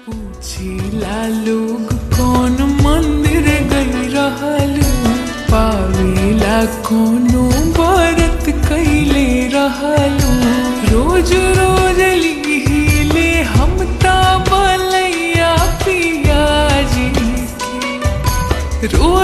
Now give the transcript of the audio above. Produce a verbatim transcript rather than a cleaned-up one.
पूछिला लोग कौन मंदिर गई रहलू, पावेला कोनो व्रत कैले रहलू। रोज रोज लिहिले हम ता बलैया पिया जी के, रोज